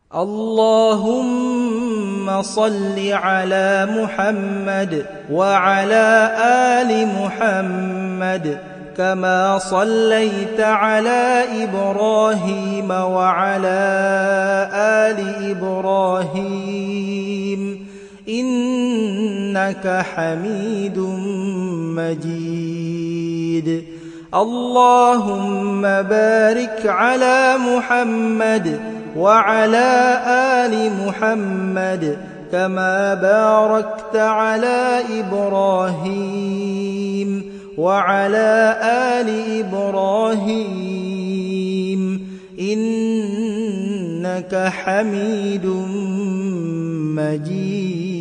اللهم صل على محمد وعلى آل محمد كما صليت على إبراهيم وعلى آل إبراهيم إنك حميد مجيد. اللهم بارك على محمد وعلى آل محمد كما باركت على إبراهيم وعلى آل إبراهيم إنك حميد مجيد.